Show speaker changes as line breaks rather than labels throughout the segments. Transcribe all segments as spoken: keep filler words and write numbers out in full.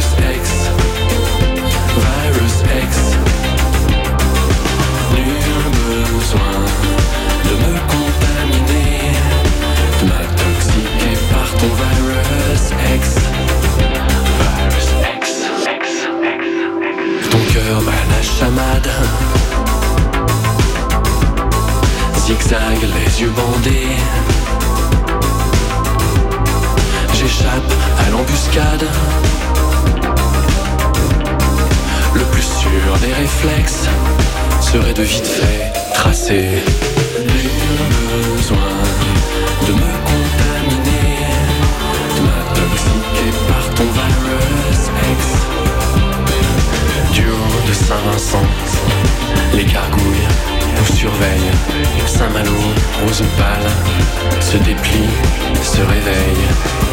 X, Virus X. Nul besoin de me contaminer, de m'intoxiquer par ton Virus X. Virus X, X, X. Ton cœur bat la chamade, zigzag, les yeux bandés. J'échappe à l'embuscade, le plus sûr des réflexes serait de vite fait tracer. Nul besoin de me contaminer, de m'intoxiquer par ton Virus X. Du haut de Saint-Vincent, les gargouilles nous surveillent. Saint-Malo, rose pâle, se déplie, se réveille.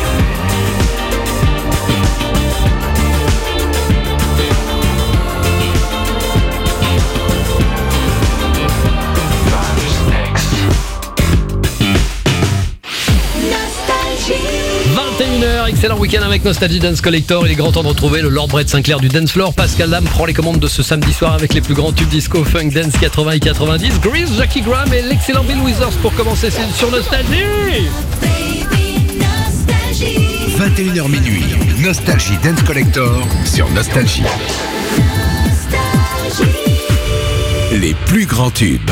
vingt et une heures, excellent week-end avec Nostalgie Dance Collector. Il est grand temps de retrouver le Lord Brett Sinclair du Dance Floor. Pascal Dame prend les commandes de ce samedi soir avec les plus grands tubes disco, funk, dance quatre-vingts et quatre-vingt-dix. Grease, Jackie Graham et l'excellent Bill Withers pour commencer sur Nostalgie.
vingt et une heures minuit, Nostalgie Dance Collector sur Nostalgie. Les plus grands tubes.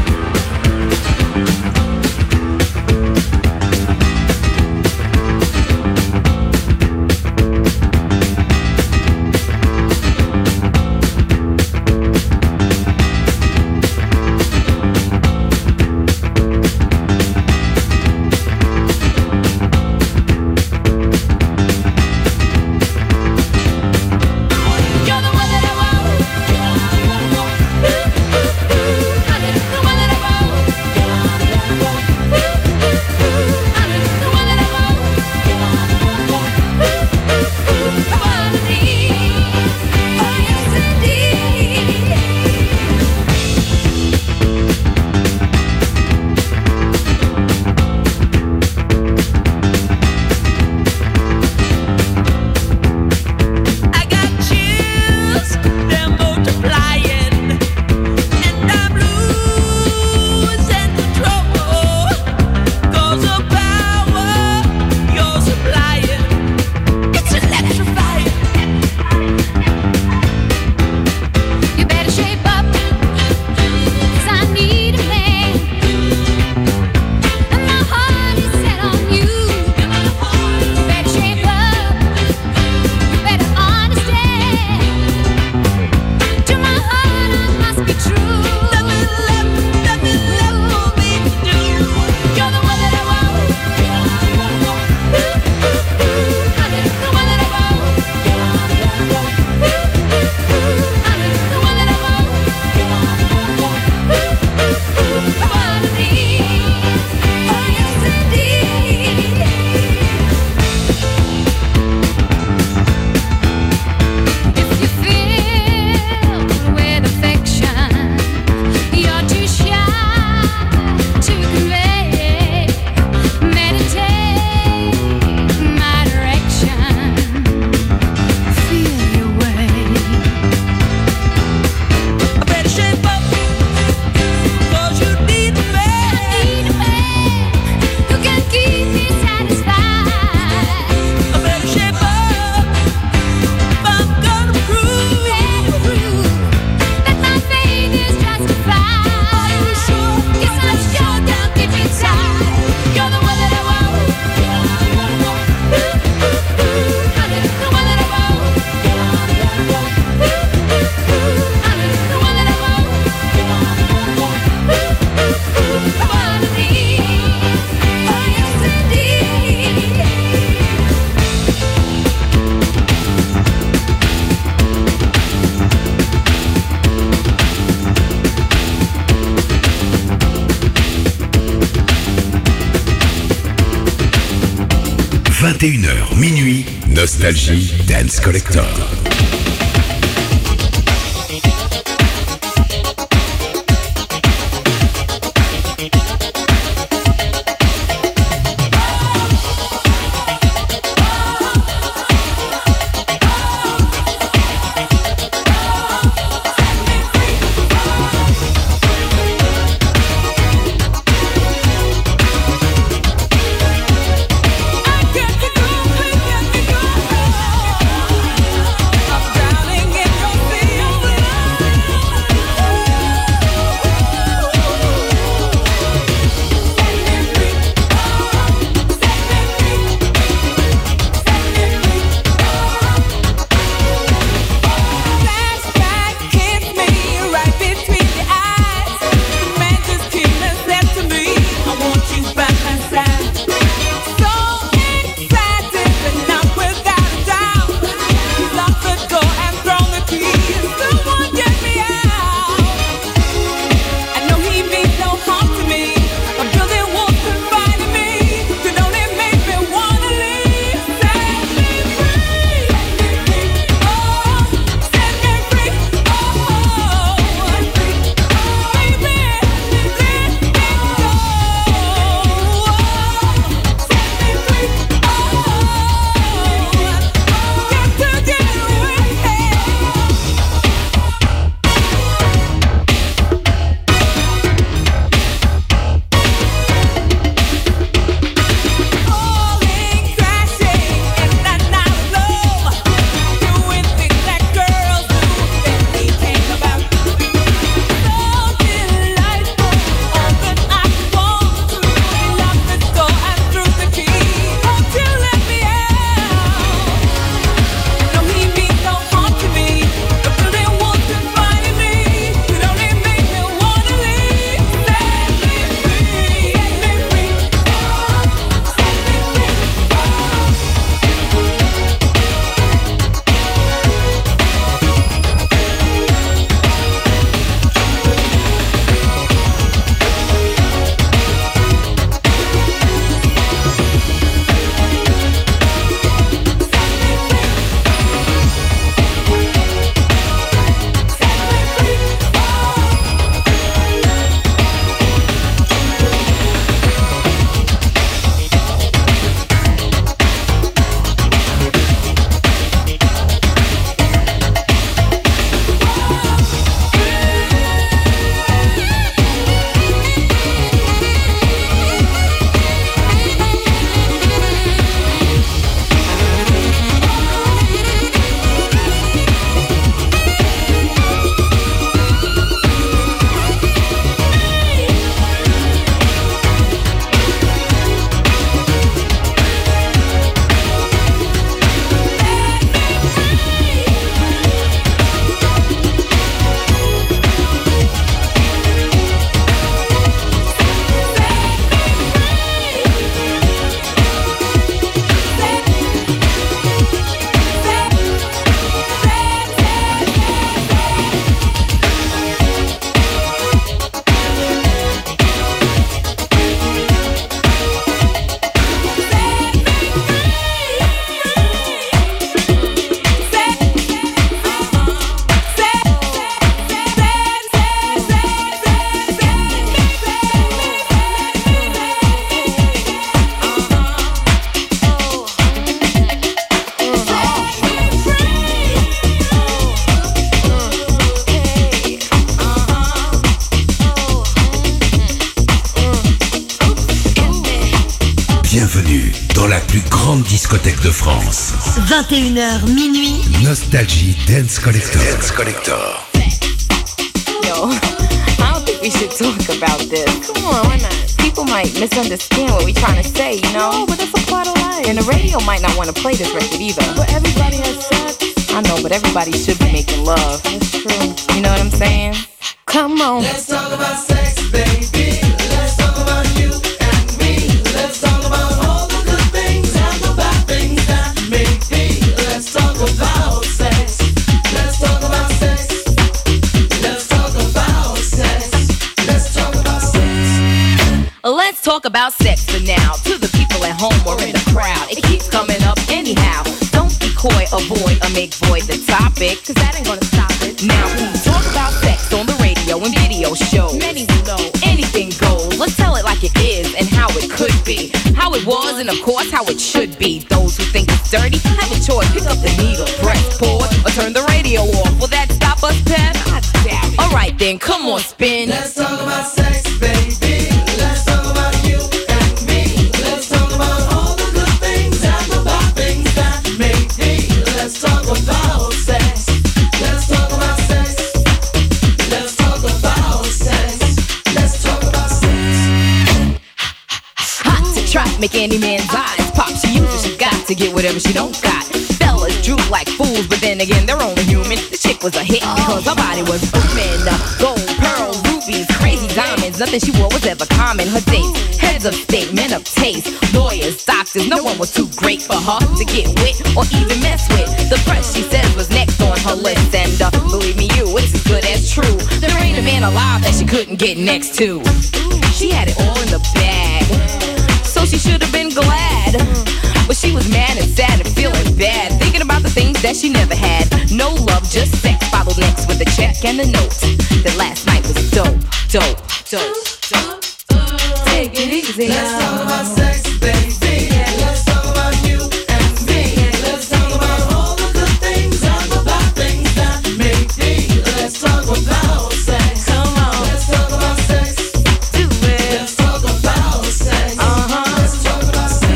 vingt et une heures minuit, Nostalgie Dance Collector. grandes discothèques de France.
vingt et une heures minuit.
Nostalgie Dance Collector. Dance Collector.
Yo, I don't think we should talk about this. Come on, why not? People might misunderstand what we're trying to say, you know?
No, but that's a part of life.
And the radio might not want to play this record either.
But everybody has sex.
I know, but everybody should be making love.
That's true.
You know what I'm saying? Come on.
Let's talk about sex, baby. Let's talk about you and me. Let's talk about all the good things and the bad things that may be. Let's talk about sex. Let's talk about sex. Let's talk about sex. Let's talk about sex.
Let's talk about sex for now. To the people at home or in the crowd, it keeps coming up anyhow. Don't be coy, avoid, or make void the topic, cause that ain't gonna stop it. Now we talk about sex on the radio and video shows.
Many who know
anything goes. Let's tell it like it is and how it could be, how it was and of course how it should be. Those who think it's dirty have a choice. Pick up the needle, press pause, or turn the radio off. Will that stop us, Pep? I doubt it. Alright then, come on, spin.
Let's talk about sex, baby. Let's talk about you and me. Let's talk about all the good things and the bad things that may be. Let's talk about sex. Let's talk about sex. Let's talk about sex. Let's talk about sex.
Hot to trap, make any man's eyes pop. She uses, she got to get whatever she don't got. Fellas droop like fools, but then again, they're only human. The chick was a hit because her body was booming. Gold, pearl, rubies, crazy diamonds. Nothing she wore was ever common. Her dates, heads of state, men of taste, lawyers, doctors. No one was too great for her to get with or even mess with. The press, she says, was next on her list. And uh, believe me, you, it's as good as true. There ain't a man alive that she couldn't get next to. She had it all in the bag, so she should have been glad. But she was mad and sad and feeling bad, thinking about the things that she never had. No love, just sex, followed next with a check and a note. That last night was dope, dope, dope, dope. Take it easy.
Let's talk about sex, baby. Let's talk about you and me. Let's talk about all the good things and the bad things that may be. Let's talk about sex.
Come on,
Let's talk about sex.
do it.
Let's talk about sex.
Uh-huh.
Let's talk about sex.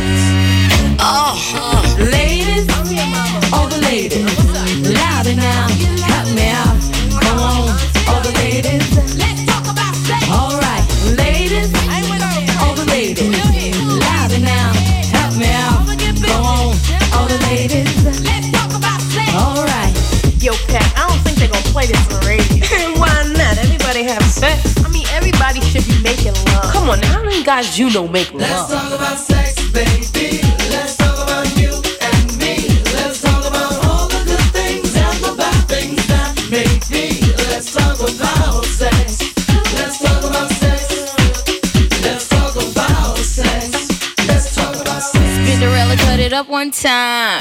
Oh, ladies, all the ladies, louder now, cut me out. Come on, all the ladies, let's talk about sex. All right, ladies, all the ladies, louder now, help me out. Come on, all the ladies, let's talk about sex. All right.
Yo, Pat, I don't think they're gonna play this on radio.
Why not? Everybody have sex.
I mean, everybody should be making love.
Come on, now, how many guys you know make
Let's
love?
talk about sex, baby. Let's talk about you and me. Let's talk about all the good things and the bad things that may be. Let's talk about sex. Let's talk about sex. Let's talk about sex. Let's talk about sex.
Cinderella cut it up one time.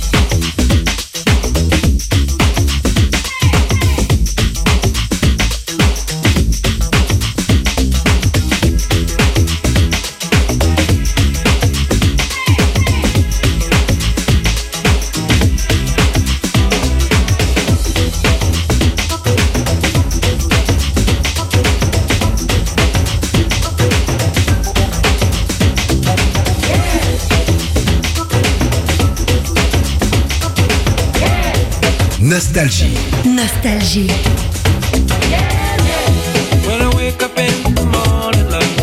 Nostalgie.
Nostalgie.
When I wake up in the morning, love,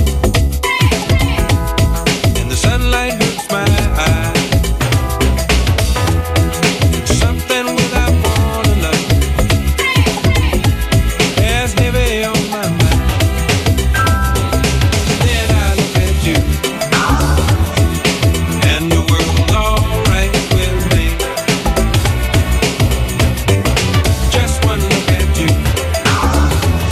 and the sunlight hurts my eyes, something without warning, love, bears heavy on my mind. Then I look at you, and the world's alright with me. Just one look at you,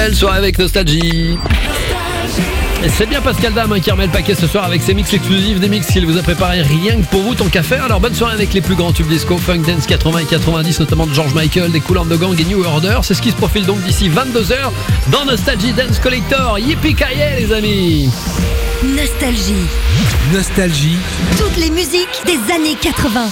belle soirée avec Nostalgie. Et c'est bien Pascal Dame hein, qui remet le paquet ce soir avec ses mix exclusifs, des mix qu'il vous a préparés rien que pour vous, tant qu'à faire. Alors bonne soirée avec les plus grands tubes disco, funk, dance quatre-vingts et quatre-vingt-dix, notamment de George Michael, des Kool and the Gang et New Order. C'est ce qui se profile donc d'ici vingt-deux heures dans Nostalgie Dance Collector. Yippee-ki-yay les amis.
Nostalgie.
Nostalgie.
Toutes les musiques des années quatre-vingts.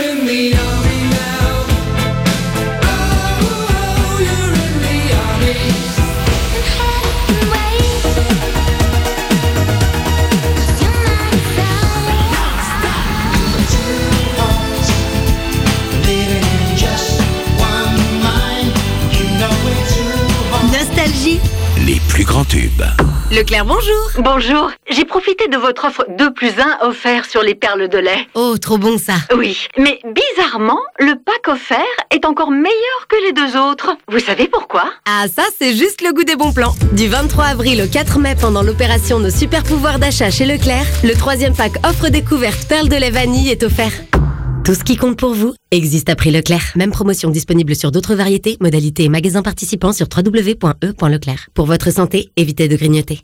Nostalgie.
Les plus grands tubes.
Leclerc, bonjour.
Bonjour, j'ai profité de votre offre deux plus un offert sur les perles de lait.
Oh, trop bon ça.
Oui, mais bizarrement, le pack offert est encore meilleur que les deux autres. Vous savez pourquoi?
Ah ça, c'est juste le goût des bons plans. Du vingt-trois avril au quatre mai, pendant l'opération Nos super pouvoirs d'achat chez Leclerc, le troisième pack offre découverte perles de lait vanille est offert. Tout ce qui compte pour vous existe à prix Leclerc. Même promotion disponible sur d'autres variétés, modalités et magasins participants sur w w w point e point leclerc. Pour votre santé, évitez de grignoter.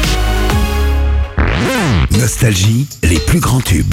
Nostalgie, les plus grands tubes.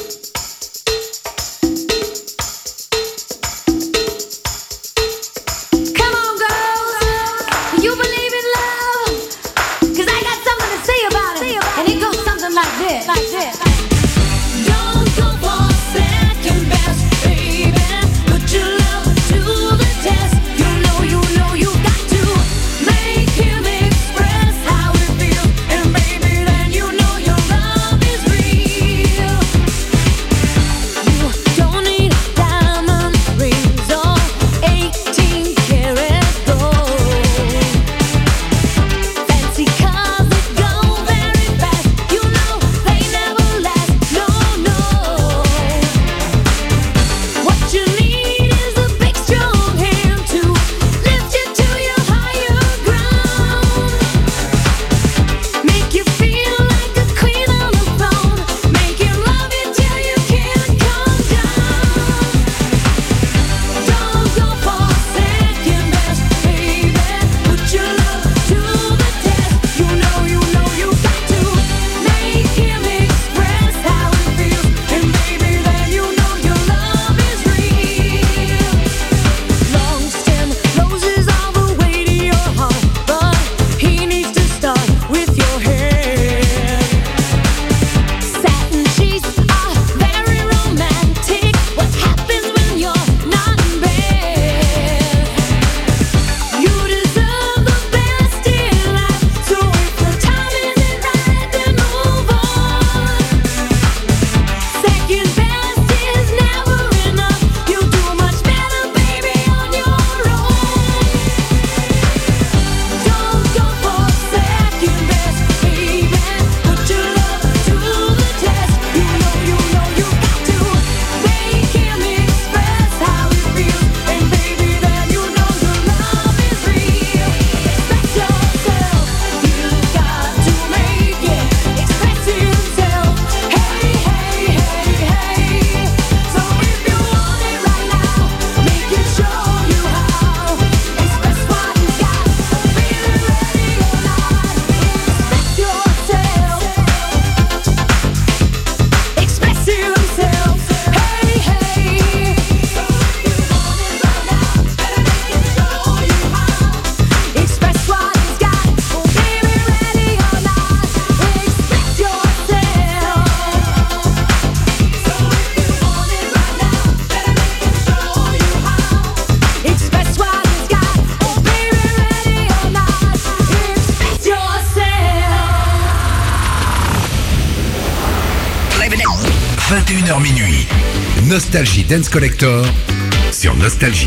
vingt et une heures minuit. Nostalgie Dance Collector sur Nostalgie.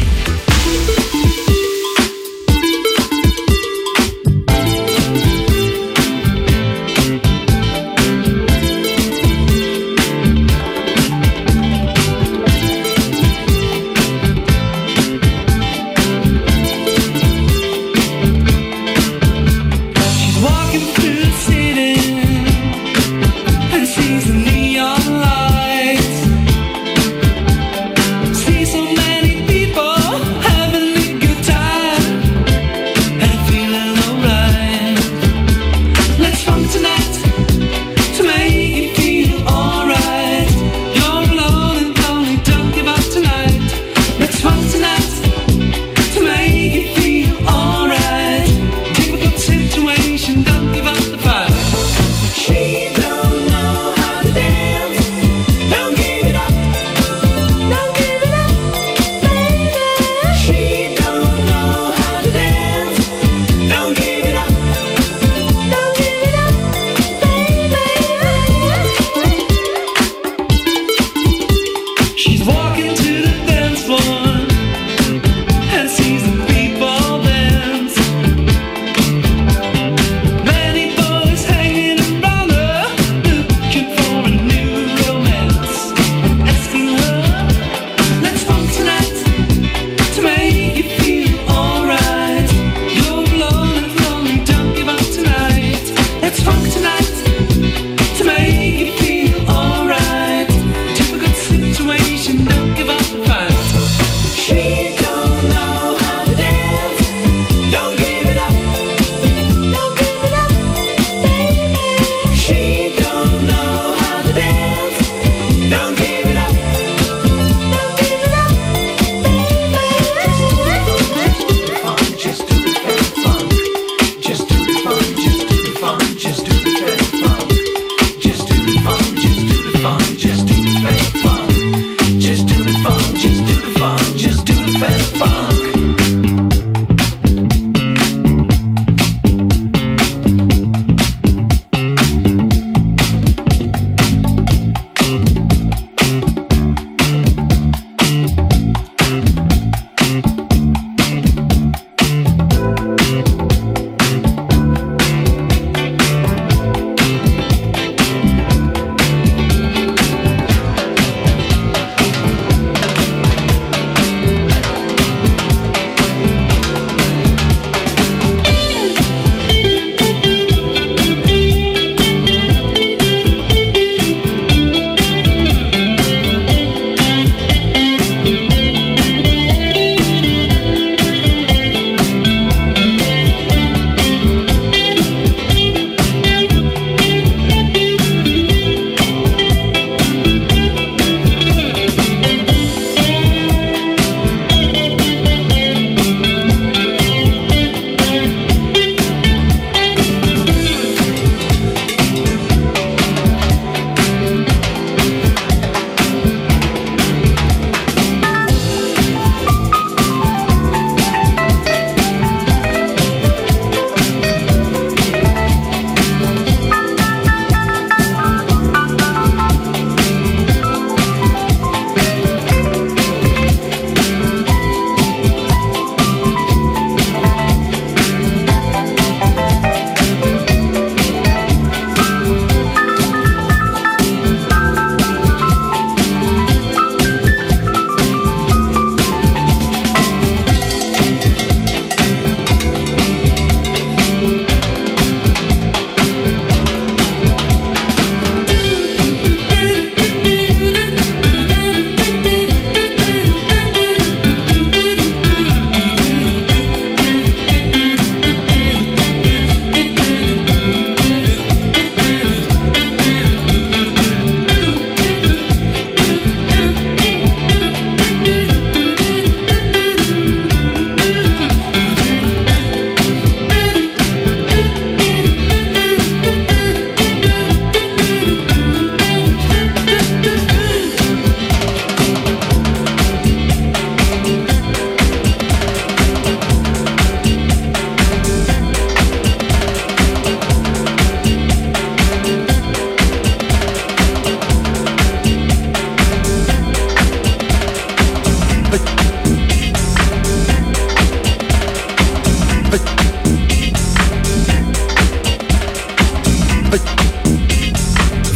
See so many people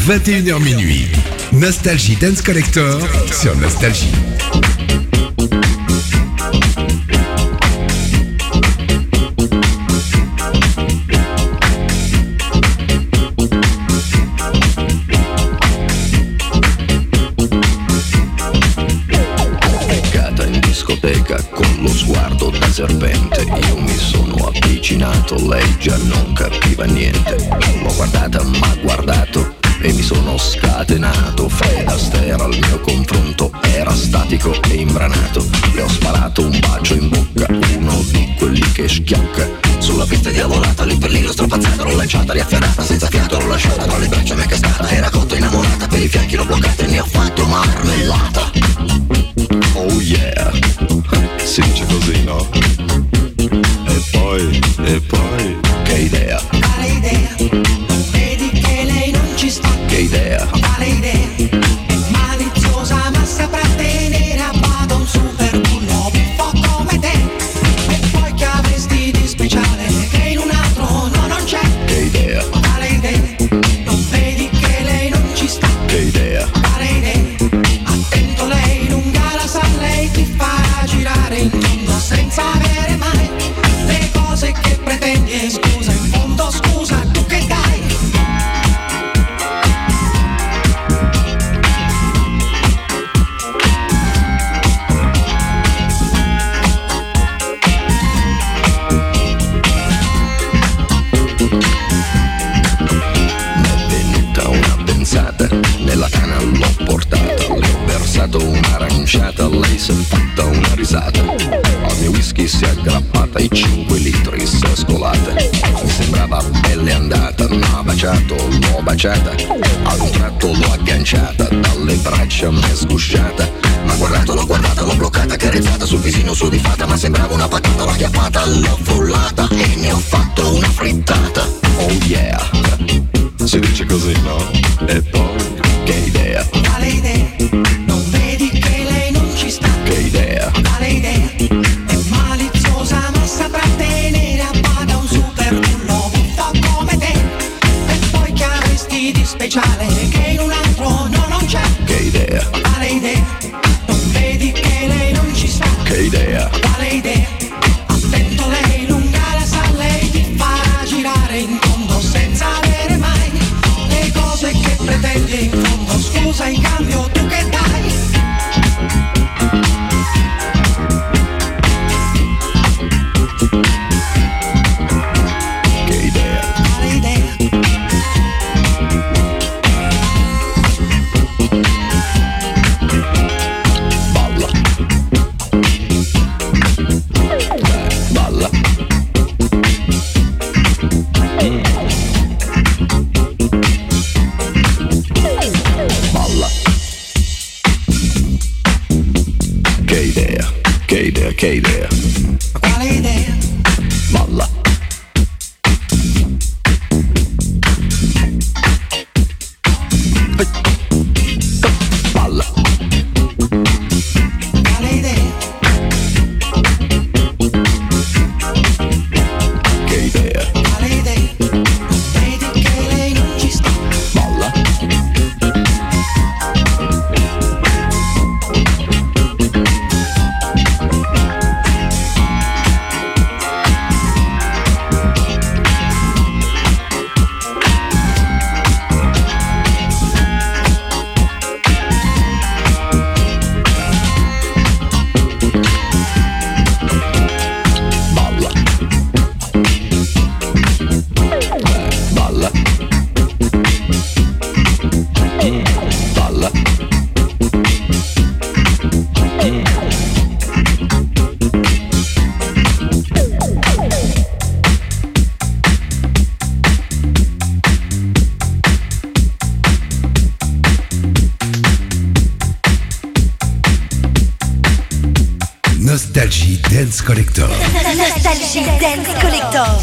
vingt et une heures minuit. Nostalgie Dance Collector sur Nostalgie.
Beccata in discoteca con lo sguardo da serpente, io mi sono avvicinato, lei già non capiva niente. L'ho guardata, m'ha guardato e mi sono scatenato. Fred Astaire al mio confronto era statico e imbranato. Le ho sparato un bacio in bocca, uno di quelli che schiocca. Sulla pista diavolata, lì per lì l'ho strapazzata, l'ho lanciata, riafferrata, senza fiato l'ho lasciata, tra le braccia mi è cascata. Era cotta innamorata, per i fianchi l'ho bloccata e ne ho fatto marmellata. Oh yeah, si dice così, no? E poi, e poi, che idea?
Quale idea? Vedi che lei non ci sta.
Che idea?
Quale idea? È maliziosa ma saprà tenere a bada un super bullo un po' come te. E poi che avresti di speciale che in un altro no non c'è.
Che idea?
Quale idea? Non vedi che lei non ci sta.
Che idea?
Quale idea? Attento, lei lunga la sa, lei ti farà girare in tondo senza avere mai le cose che pretendi. E scusa, in fondo scusa, tu che dai?
M'è venuta una pensata, nella cana l'ho portata, le ho versato un'aranciata, lei si è fatta una risata. Al mio whisky si è aggrappata, i cinque litri si è scolata. Mi sembrava pelle andata, m'ha baciato, l'ho baciata. Ad un tratto l'ho agganciata, dalle braccia m'è sgusciata. M'ha guardato, l'ho guardata, l'ho bloccata, carezzata sul visino su di fatta. Ma sembrava una patata, l'ho acchiappata, l'ho frullata e ne ho fatto una frittata. Oh yeah, si dice così, no? E poi, che idea?
Quale idea? Non vedi che lei non ci sta.
Che idea?
Quale idea? È maliziosa ma saprà tenere a bada un super bullo un po' come te. E poi che avresti di speciale che in un altro no non c'è.
Che idea?
Quale idea? Non vedi che lei non ci sta.
Che idea?
Quale idea? Attento, lei lunga la sa, lei ti farà girare in tondo senza avere mai le cose che pretendi. In fondo scusa, in cambio tu che dai?
Che idea?
Quale idea?
Balla. Dai, balla. Mm. Balla. Che idea? Che idea? Che idea?
Quale idea?
Balla. Balla.
Quale idea?
Che idea?
Quale idea? Vedi che lei non ci sta.
Balla. Balla. Dai, balla. Mm, balla. Mm.
Nostalgie Dance Collector.
Nostalgie Dance Collector.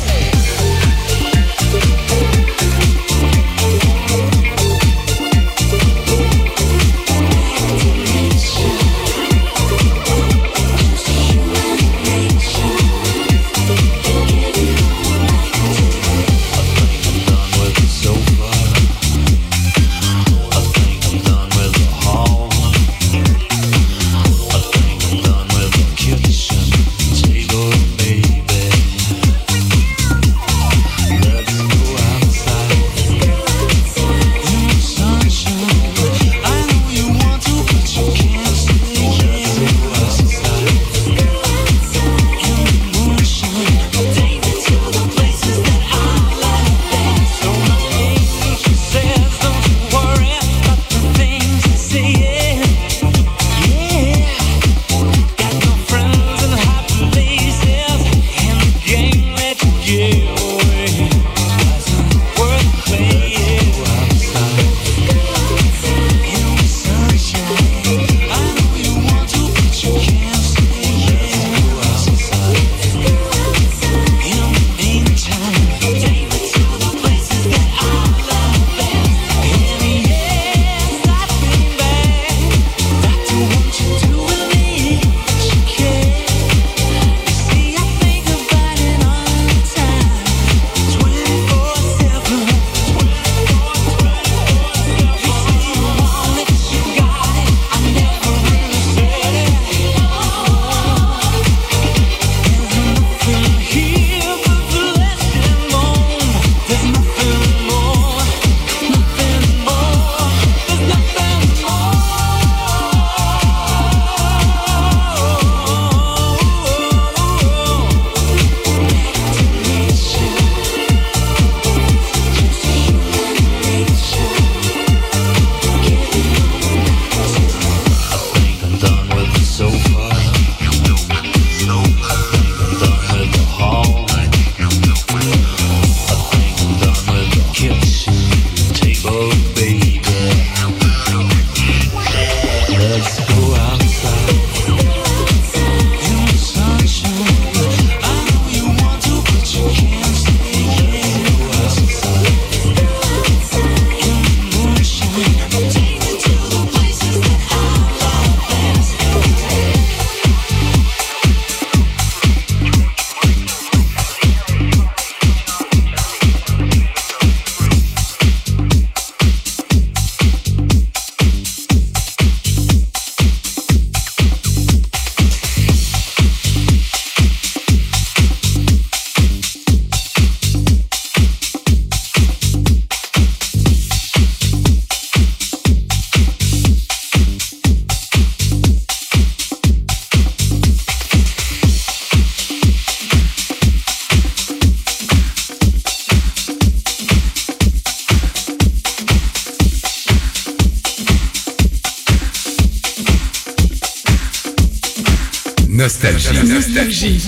Nostalgie. Nostalgie.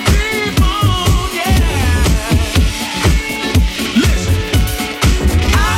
I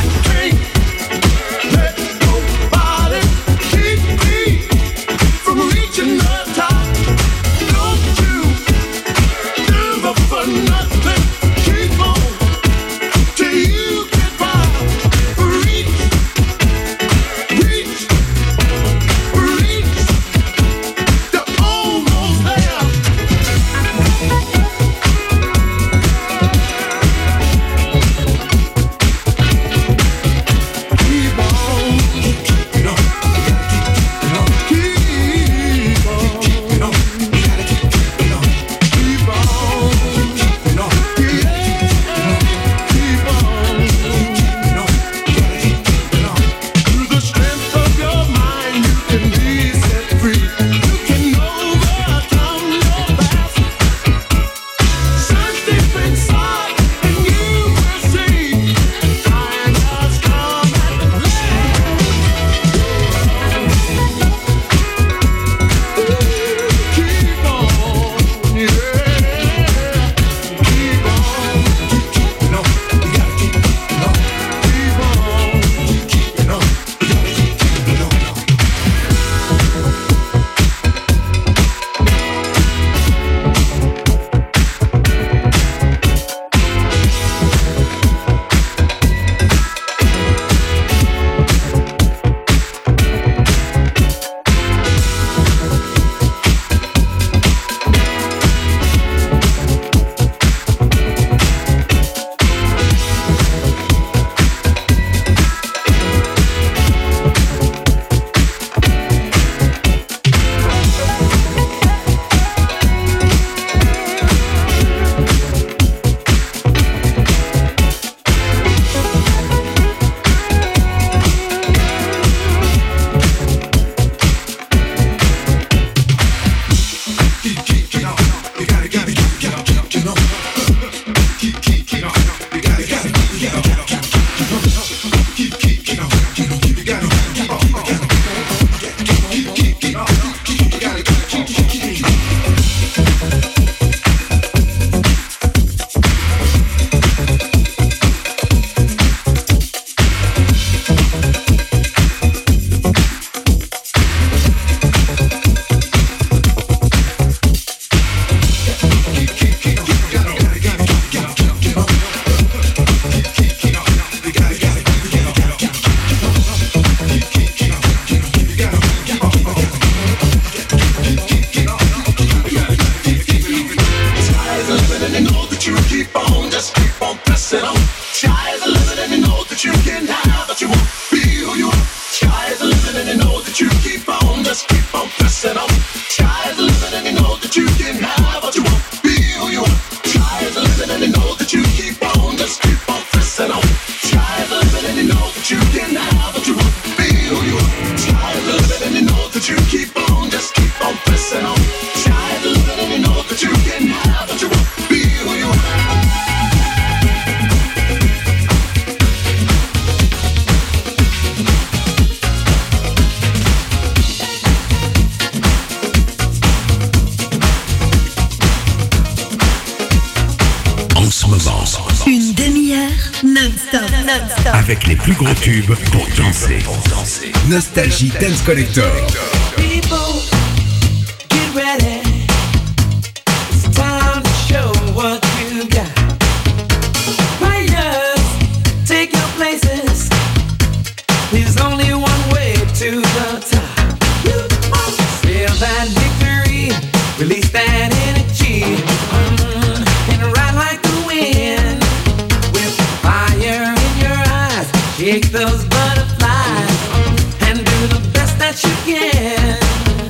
vacances.
Une demi-heure non-stop. Non-stop.
Avec les plus gros tubes pour danser. Nostalgie Dance Collector.
People, get ready. It's time to show what you got. Players, take your places. There's only one way to the top. You must feel that victory, release that energy, mm, and ride like the wind. With fire in your eyes, shake those butterflies, and do the best that you can.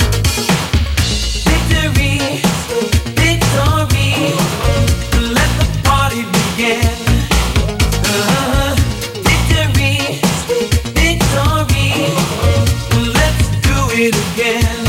Victory, victory, let the party begin. Uh, victory, victory, let's do it again.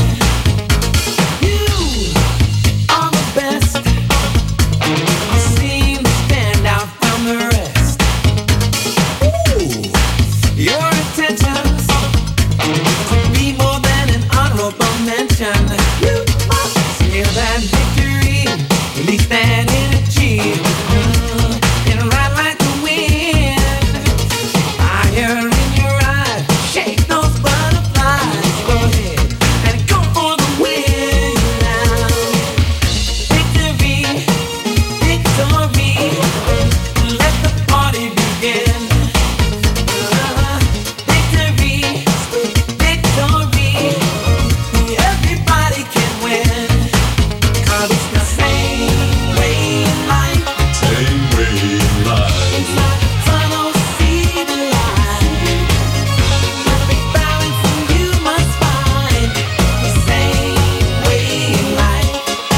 You are the best, you seem to stand out from the rest. Ooh, your intentions could be more than an honorable mention. You must feel that victory, release that energy, mm, and ride like the wind. Fire in your eyes, shake those butterflies. Go ahead and go for the win now. Victory, victory, let the party begin. Uh, victory, victory, everybody can win. 'Cause it's the same way in life. Same way in life. It's not tunnel, see the light. Perfect balance and you must find the same way in life.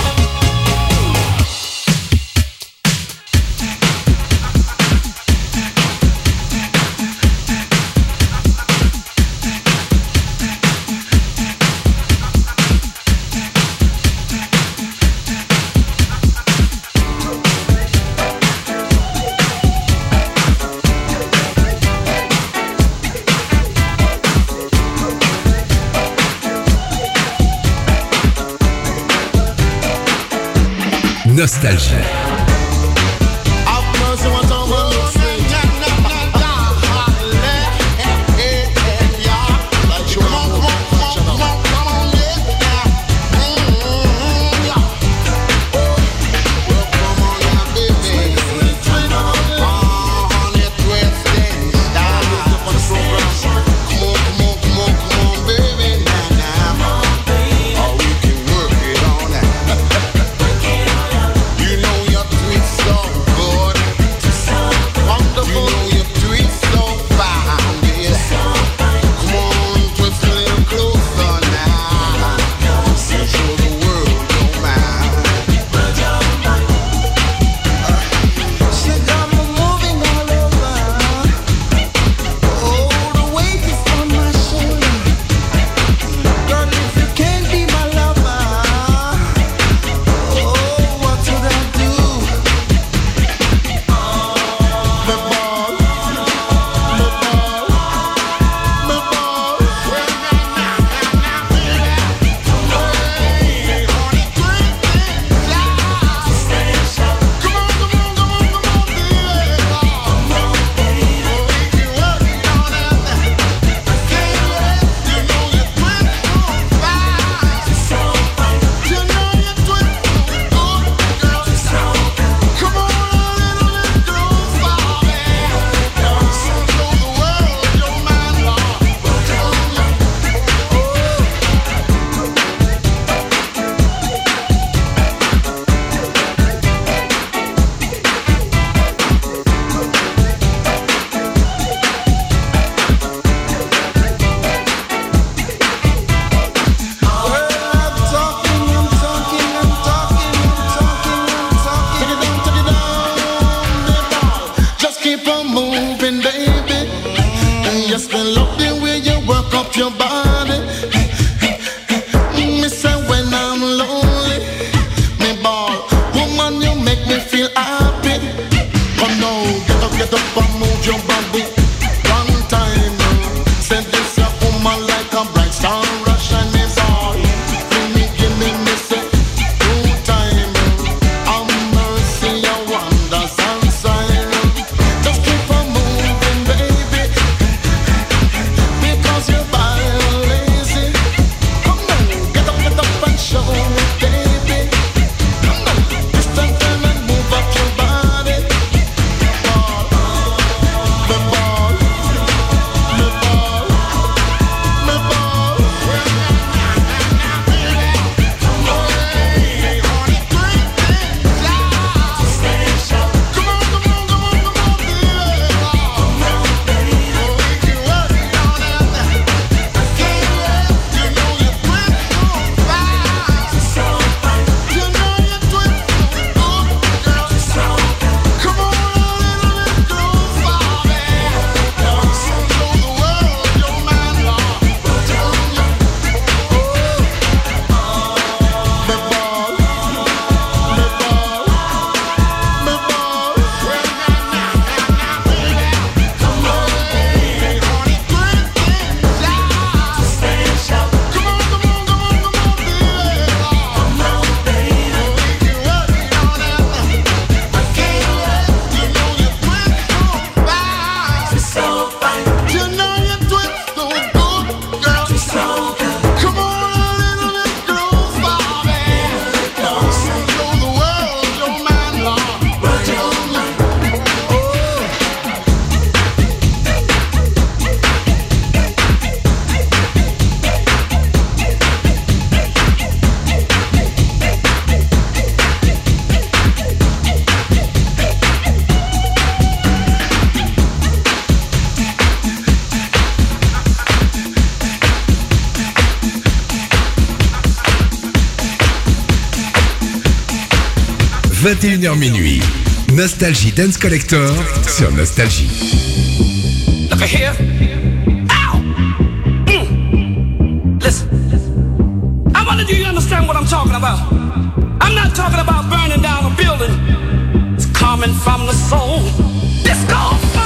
Nostalgie.
You know your tweets so good.
Sunshine.
vingt et une heures minuit. Nostalgie Dance Collector sur Nostalgie.
Look here. Ow! Mm. Listen. I wonder, do you understand what I'm talking about? I'm not talking about burning down a building. It's coming from the soul. Disco funk.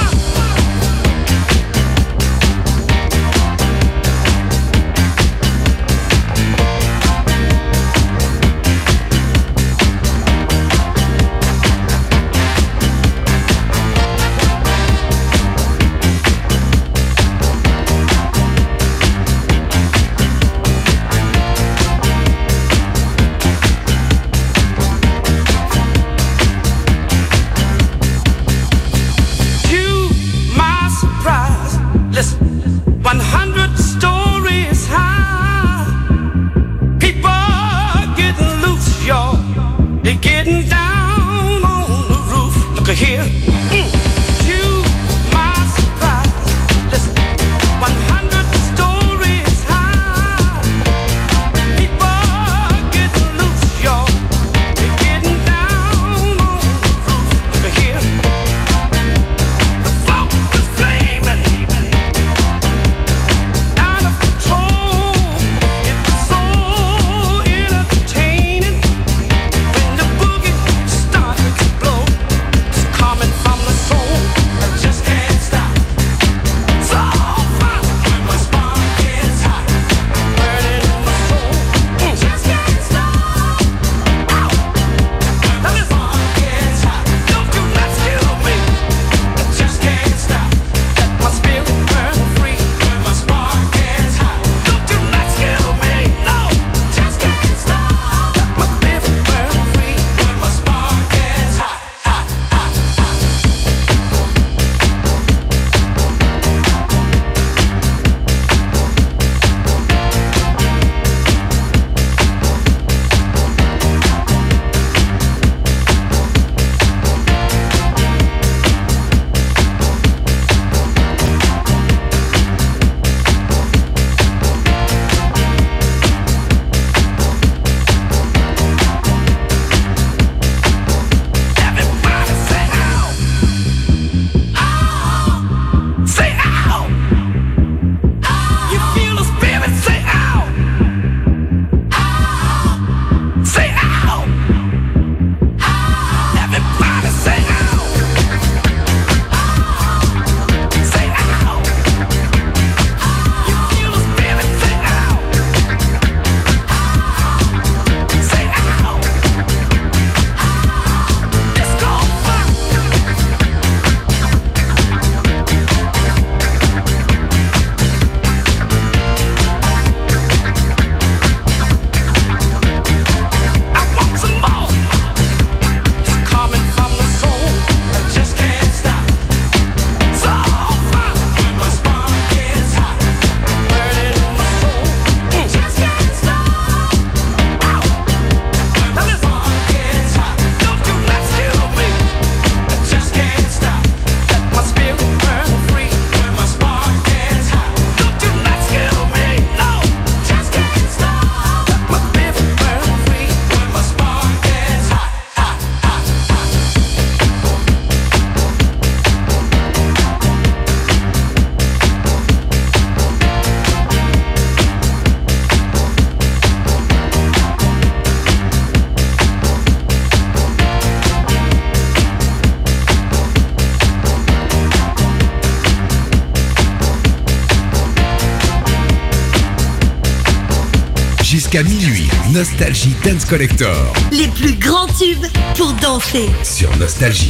Jusqu'à minuit, Nostalgie Dance Collector.
Les plus grands tubes pour danser.
Sur Nostalgie.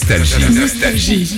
Nostalgie. Nostalgie.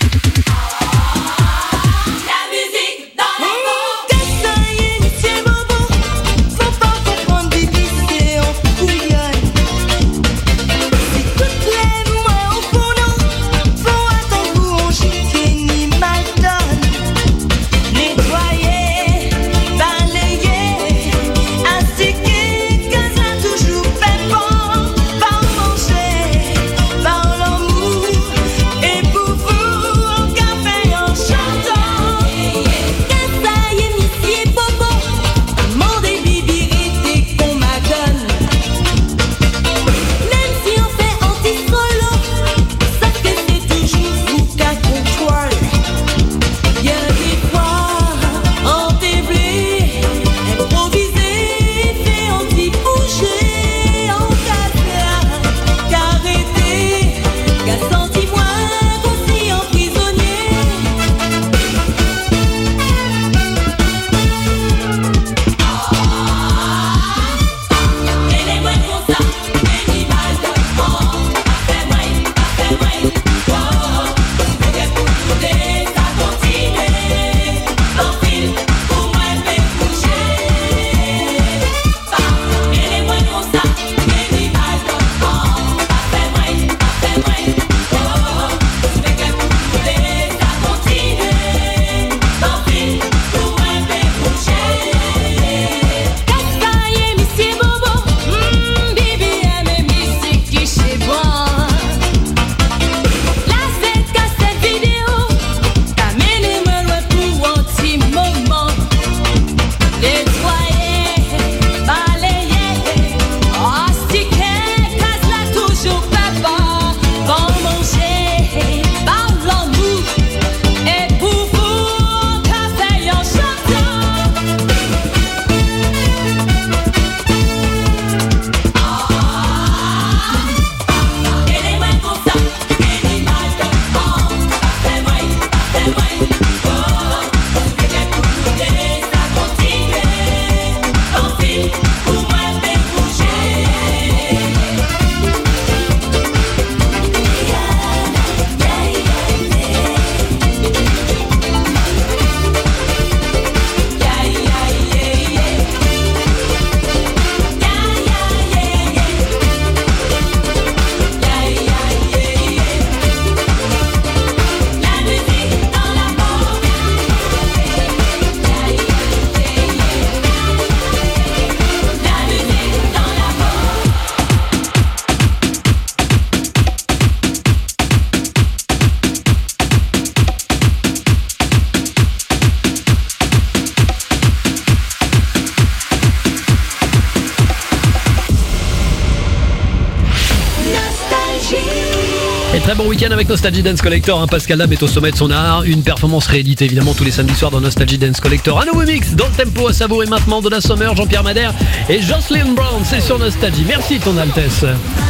Et très bon week-end avec Nostalgie Dance Collector, hein. Pascal Lame est au sommet de son art. Une performance rééditée évidemment tous les samedis soirs dans Nostalgie Dance Collector. Un nouveau mix dans le tempo à savourer maintenant de la Sommer, Jean-Pierre Madère et Jocelyn Brown. C'est sur Nostalgie. Merci ton Altesse.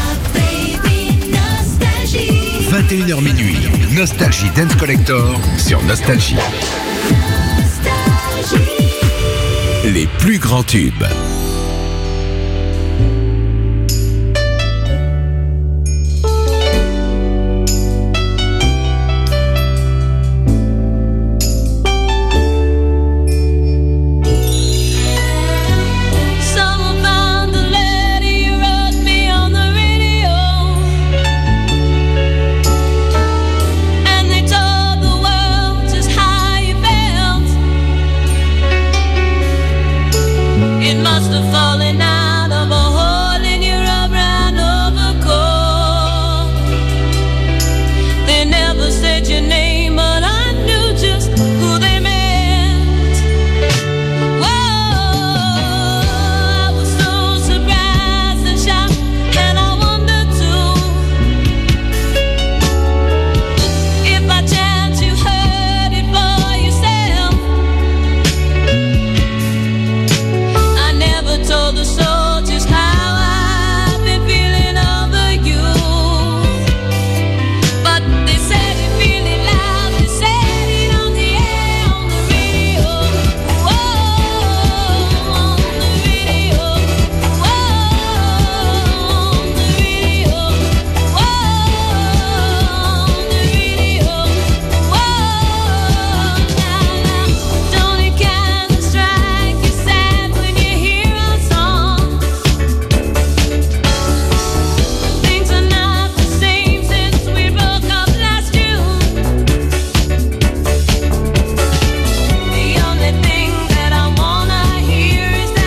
vingt et une heures minuit, Nostalgie Dance Collector sur Nostalgie. Les plus grands tubes.